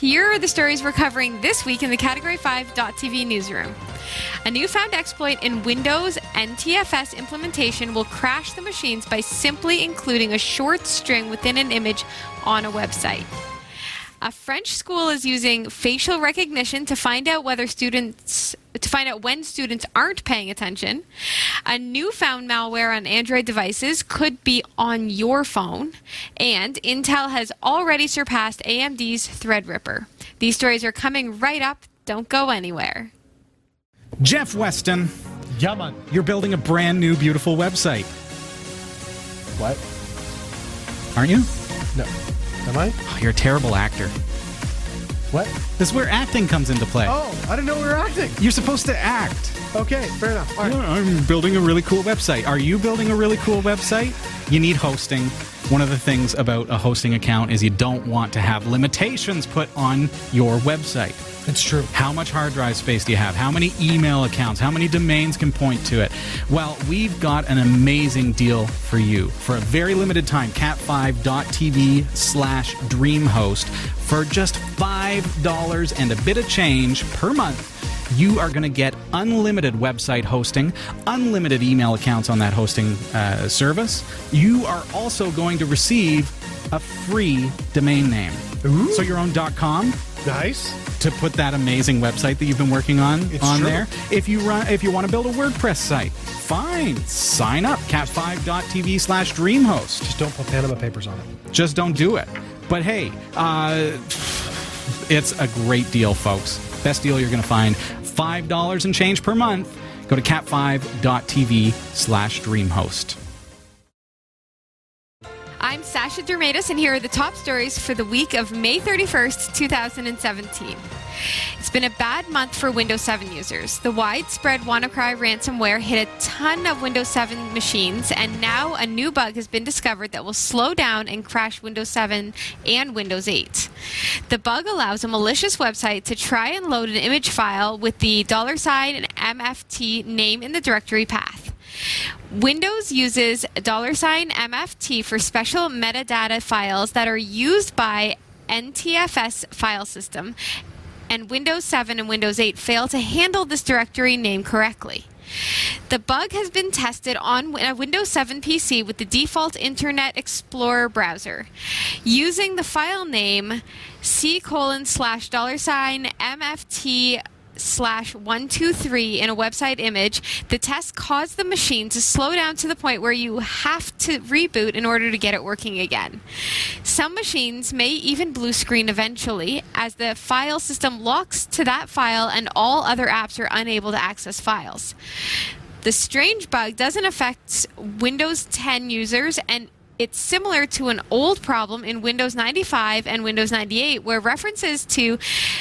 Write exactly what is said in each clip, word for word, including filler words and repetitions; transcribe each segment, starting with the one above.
here are the stories we're covering this week in the Category five dot T V newsroom. A newfound exploit in Windows N T F S implementation will crash the machines by simply including a short string within an image on a website. A French school is using facial recognition to find out whether students to find out when students aren't paying attention. A newfound malware on Android devices could be on your phone, and Intel has already surpassed A M D's Threadripper. These stories are coming right up. Don't go anywhere. Jeff Weston, Yeah, man. you're building a brand new beautiful website, What? aren't you? No. Am I? Oh, you're a terrible actor. What? This is where acting comes into play. Oh, I didn't know we were acting. You're supposed to act. Okay, fair enough. All right. Yeah, I'm building a really cool website. Are you building a really cool website? You need hosting. One of the things about a hosting account is you don't want to have limitations put on your website. It's true. How much hard drive space do you have? How many email accounts? How many domains can point to it? Well, we've got an amazing deal for you. For a very limited time, cat five dot T V slash DreamHost. For just five dollars and a bit of change per month, you are going to get unlimited website hosting, unlimited email accounts on that hosting uh, service. You are also going to receive a free domain name. Ooh. So your own .com Nice. to put that amazing website that you've been working on It's on true. there. If you run, if you want to build a WordPress site, fine. Sign up, cat five dot T V slash DreamHost. Just don't put Panama Papers on it. Just don't do it. But hey, uh, it's a great deal, folks. Best deal you're going to find. five dollars and change per month. Go to cat five dot T V slash DreamHost. I'm Sasha Dermatis, and here are the top stories for the week of May thirty-first, two thousand seventeen. It's been a bad month for Windows seven users. The widespread WannaCry ransomware hit a ton of Windows seven machines, and now a new bug has been discovered that will slow down and crash Windows seven and Windows eight. The bug allows a malicious website to try and load an image file with the dollar sign M F T name in the directory path. Windows uses dollar sign M F T for special metadata files that are used by N T F S file system, and Windows seven and Windows eight fail to handle this directory name correctly. The bug has been tested on a Windows seven P C with the default Internet Explorer browser. Using the file name C colon slash dollar sign M F T slash one two three in a website image, the test caused the machine to slow down to the point where you have to reboot in order to get it working again. Some machines may even blue screen eventually, as the file system locks to that file and all other apps are unable to access files. The strange bug doesn't affect Windows ten users, and it's similar to an old problem in Windows ninety-five and Windows ninety-eight, where references to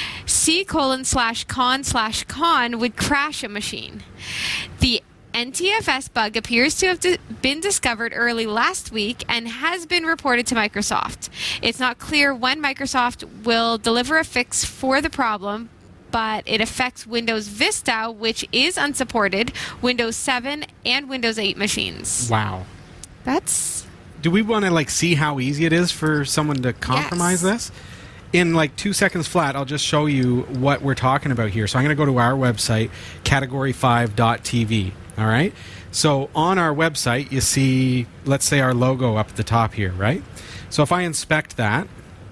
C colon slash con slash con would crash a machine. The N T F S bug appears to have di- been discovered early last week and has been reported to Microsoft. It's not clear when Microsoft will deliver a fix for the problem, but it affects Windows Vista, which is unsupported, Windows seven, and Windows eight machines. Wow. That's... Do we want to like see how easy it is for someone to compromise Yes. this? In like two seconds flat, I'll just show you what we're talking about here. So I'm going to go to our website, category five dot T V. All right? So on our website, you see, let's say our logo up at the top here, right? So if I inspect that,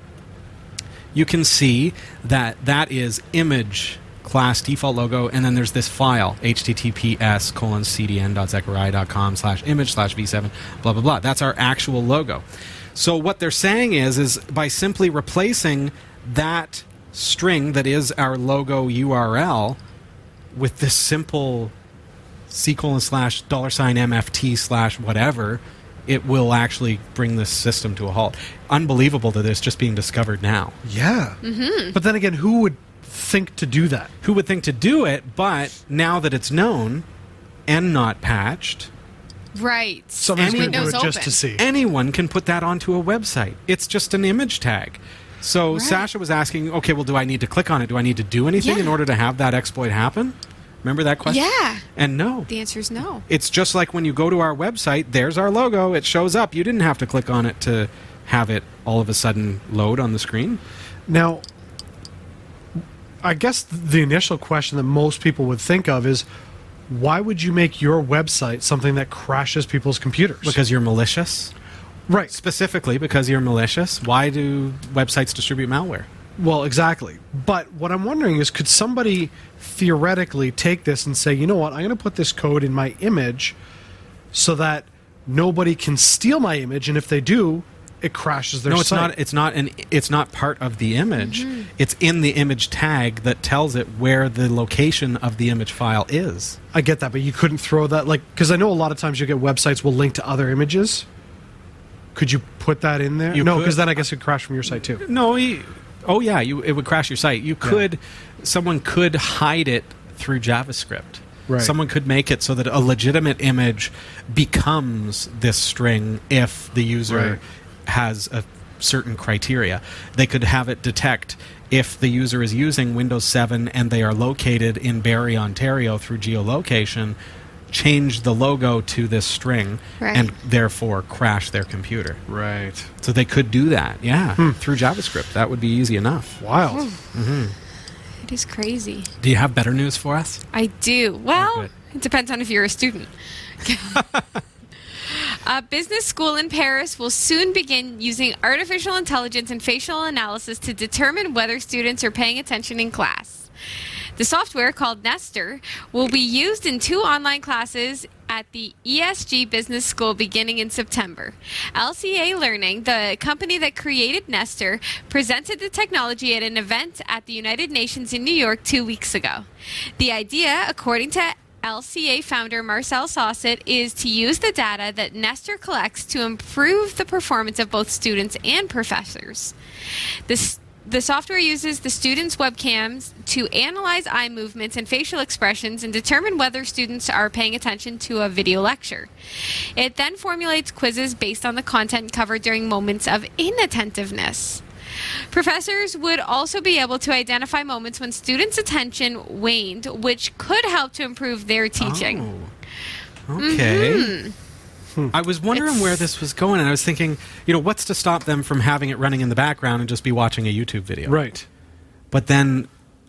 you can see that that is image class default logo, and then there's this file, https colon cdn.zechariah.com slash image slash v7, blah, blah, blah. That's our actual logo. So what they're saying is, is by simply replacing that string that is our logo U R L with this simple C colon slash dollar sign M F T slash whatever, it will actually bring this system to a halt. Unbelievable that it's just being discovered now. Yeah. Mm-hmm. But then again, who would think to do that? Who would think to do it, but now that it's known and not patched, Right. Some of these And people Windows are just open. to see. anyone can put that onto a website. It's just an image tag. So Right. Sasha was asking, okay, well, do I need to click on it? Do I need to do anything Yeah. in order to have that exploit happen? Remember that question? Yeah. And no. The answer is no. It's just like when you go to our website, there's our logo. It shows up. You didn't have to click on it to have it all of a sudden load on the screen. Now, I guess the initial question that most people would think of is, why would you make your website something that crashes people's computers? Because you're malicious. Right. Specifically because you're malicious. Why do websites distribute malware? Well, exactly. But what I'm wondering is, could somebody theoretically take this and say, you know what, I'm going to put this code in my image so that nobody can steal my image, and if they do, it crashes their no, it's site. not. It's not an. It's not part of the image. Mm-hmm. It's in the image tag that tells it where the location of the image file is. I get that, but you couldn't throw that, like, because I know a lot of times you get websites will link to other images. Could you put that in there? You no, could. because then I guess it would crash from your site too. No. You, oh yeah, you. It would crash your site. You could. Someone could hide it through JavaScript. Right. Someone could make it so that a legitimate image becomes this string if the user Right. has a certain criteria. They could have it detect if the user is using Windows seven and they are located in Barrie, Ontario through geolocation, change the logo to this string Right. and therefore crash their computer. Right. So they could do that, yeah, through JavaScript. That would be easy enough. Wild. It is crazy. Do you have better news for us? I do. Well, good. it depends on if you're a student. A business school in Paris will soon begin using artificial intelligence and facial analysis to determine whether students are paying attention in class. The software, called Nestor, will be used in two online classes at the E S G Business School beginning in September. L C A Learning, the company that created Nestor, presented the technology at an event at the United Nations in New York two weeks ago. The idea, according to L C A founder Marcel Saucet, is to use the data that Nestor collects to improve the performance of both students and professors. This The software uses the students' webcams to analyze eye movements and facial expressions and determine whether students are paying attention to a video lecture. It then formulates quizzes based on the content covered during moments of inattentiveness. Professors would also be able to identify moments when students' attention waned, which could help to improve their teaching. Oh. Okay. Mm-hmm. I was wondering It's- where this was going, and I was thinking, you know, what's to stop them from having it running in the background and just be watching a YouTube video? Right. But then,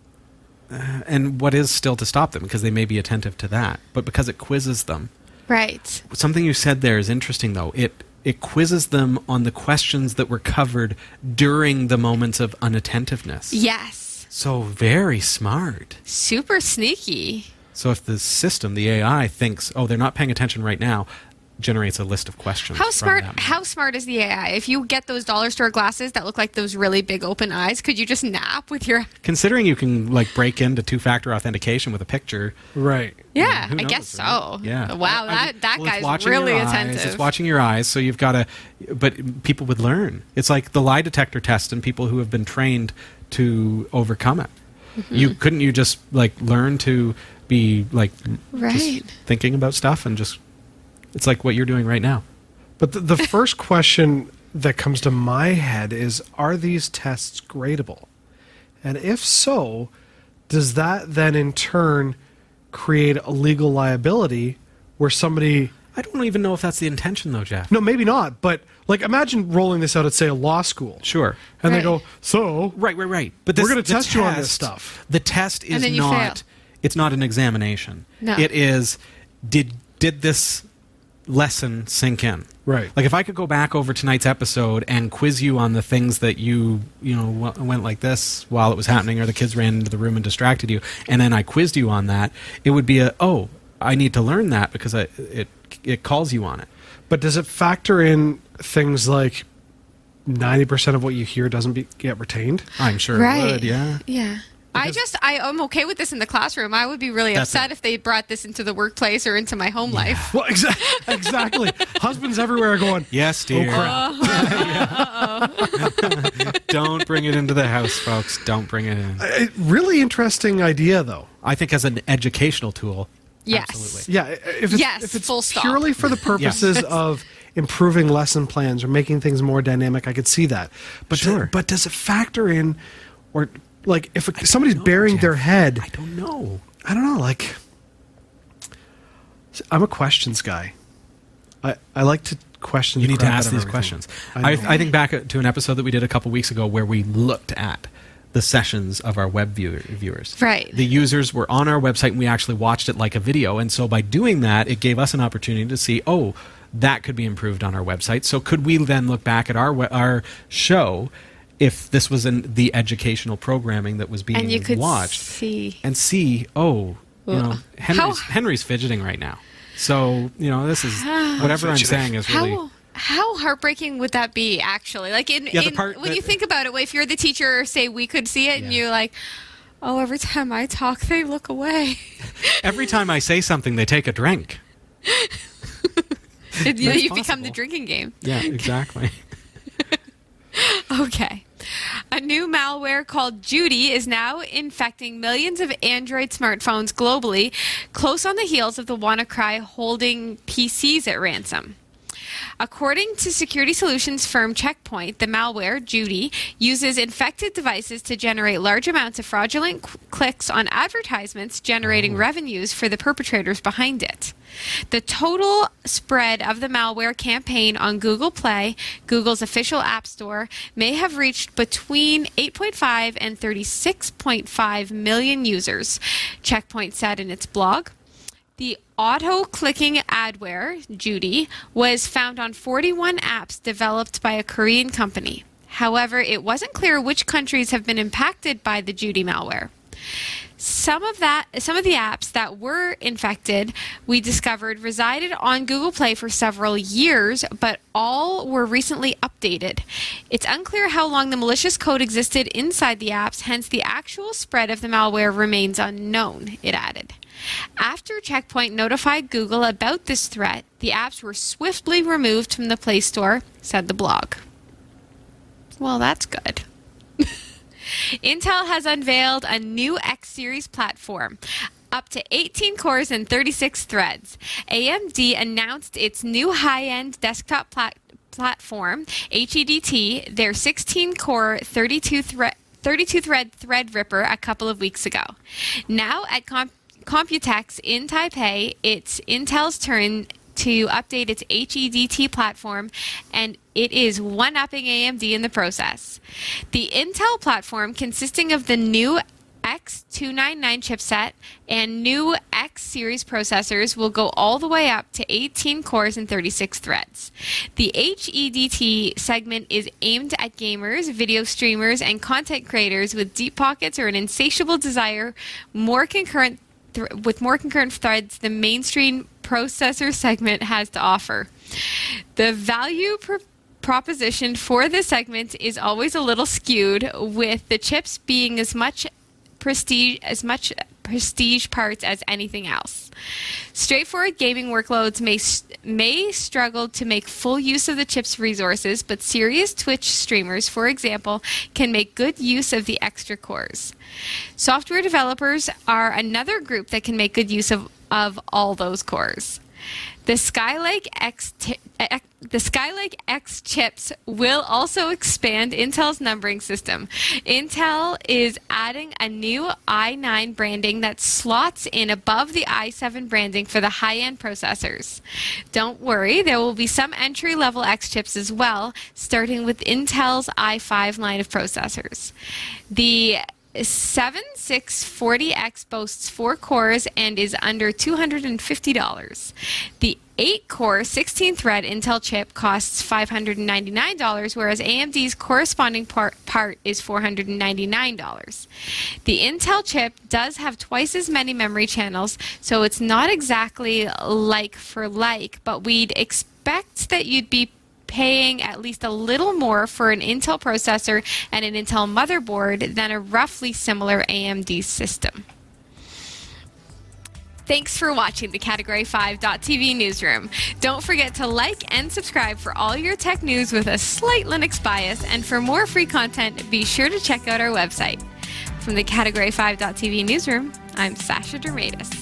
uh, and what is still to stop them? Because they may be attentive to that. But because it quizzes them. Right. Something you said there is interesting, though. It it quizzes them on the questions that were covered during the moments of unattentiveness. Yes. So very smart. Super sneaky. So if the system, the A I, thinks, oh, they're not paying attention right now, generates a list of questions. How from smart them. how smart is the A I? If you get those dollar store glasses that look like those really big open eyes, could you just nap with your Considering you can like break into two-factor authentication with a picture. Right. Yeah, who I knows, guess right? so. Yeah. Wow, I that mean, that well, it's guy's watching really your eyes, attentive. It's watching your eyes, so you've got to. But people would learn. It's like the lie detector test, and people who have been trained to overcome it. Mm-hmm. You couldn't you just like learn to be like Right. just thinking about stuff and just. It's like what you're doing right now. But the, the first question that comes to my head is, are these tests gradable? And if so, does that then in turn create a legal liability where somebody... I don't even know if that's the intention, though, Jeff. No, maybe not. But like, imagine rolling this out at, say, a law school. Sure. And Right. they go, so... Right, right, right. But We're this, gonna the test you on this test- stuff. The test is then you not. fail. It's not an examination. No. It is. Did did this lesson sink in? Right. Like if I could go back over tonight's episode and quiz you on the things that you you know w- went like this while it was happening, or the kids ran into the room and distracted you, and then I quizzed you on that, it would be a oh I need to learn that because I, it it calls you on it. But does it factor in things like ninety percent of what you hear doesn't be, get retained? I'm sure Right. it would. Yeah. Yeah. I just, I, I'm okay with this in the classroom. I would be really That's upset it. if they brought this into the workplace or into my home life. Well, exa- exactly. Husbands everywhere are going, Yes, dear. oh, crap. Don't bring it into the house, folks. Don't bring it in. A really interesting idea, though. I think as an educational tool. Yes. Absolutely. Yeah, if it's, Yes, if it's full stop. purely for the purposes of improving lesson plans or making things more dynamic, I could see that. But do- Sure. but does it factor in, or like if a, somebody's know, burying Jeff. their head? I don't know. I don't know. Like, I'm a questions guy. I I like to question. You the need to crap ask out of these everything. questions. I I, know. I think back to an episode that we did a couple weeks ago where we looked at the sessions of our web viewer, viewers. Right. The users were on our website and we actually watched it like a video. And so by doing that, it gave us an opportunity to see, oh, that could be improved on our website. So could we then look back at our our show if this was in the educational programming that was being and you could watched see. and see, oh, you know, Henry's, How- Henry's fidgeting right now. So, you know, this is, whatever I'm saying is really... How how heartbreaking would that be, actually? Like, in, Yeah, the in part when that- you think about it, if you're the teacher, say we could see it, and Yeah. you're like, oh, every time I talk, they look away. Every time I say something, they take a drink. It- you That's you become possible. the drinking game. Yeah, exactly. Okay. A new malware called Judy is now infecting millions of Android smartphones globally, close on the heels of the WannaCry holding P Cs at ransom. According to security solutions firm Checkpoint, the malware, Judy, uses infected devices to generate large amounts of fraudulent c- clicks on advertisements, generating revenues for the perpetrators behind it. The total spread of the malware campaign on Google Play, Google's official app store, may have reached between eight point five and thirty-six point five million users, Checkpoint said in its blog. The auto-clicking adware, Judy, was found on forty-one apps developed by a Korean company. However, it wasn't clear which countries have been impacted by the Judy malware. Some of that, some of the apps that were infected, we discovered, resided on Google Play for several years, but all were recently updated. It's unclear how long the malicious code existed inside the apps, hence the actual spread of the malware remains unknown, it added. After Checkpoint notified Google about this threat, the apps were swiftly removed from the Play Store, said the blog. Well, that's good. Intel has unveiled a new X Series platform, up to eighteen cores and thirty-six threads. A M D announced its new high-end desktop plat- platform, H E D T, their sixteen-core, thirty-two thread thirty-two thread Threadripper a couple of weeks ago. Now at Comp- Computex in Taipei, it's Intel's turn to update its H E D T platform, and it is one-upping A M D in the process. The Intel platform, consisting of the new X two ninety-nine chipset and new X series processors, will go all the way up to eighteen cores and thirty-six threads. The H E D T segment is aimed at gamers, video streamers, and content creators with deep pockets or an insatiable desire more concurrent th- with more concurrent threads the mainstream processor segment has to offer. The value per proposition for this segment is always a little skewed, with the chips being as much prestige as much prestige parts as anything else. Straightforward gaming workloads may may struggle to make full use of the chip's resources, but serious Twitch streamers, for example, can make good use of the extra cores. Software developers are another group that can make good use of, of all those cores. The Skylake X t- X the Skylake X chips will also expand Intel's numbering system. Intel is adding a new i nine branding that slots in above the i seven branding for the high-end processors. Don't worry, there will be some entry-level X chips as well, starting with Intel's i five line of processors. The seven six forty X boasts four cores and is under two hundred fifty dollars. The eight-core, sixteen-thread Intel chip costs five hundred ninety-nine dollars, whereas A M D's corresponding part, part is four hundred ninety-nine dollars. The Intel chip does have twice as many memory channels, so it's not exactly like for like, but we'd expect that you'd be paying at least a little more for an Intel processor and an Intel motherboard than a roughly similar A M D system. Thanks for watching the Category five dot T V newsroom. Don't forget to like and subscribe for all your tech news with a slight Linux bias, and for more free content, be sure to check out our website. From the Category five dot T V newsroom, I'm Sasha Dermatis.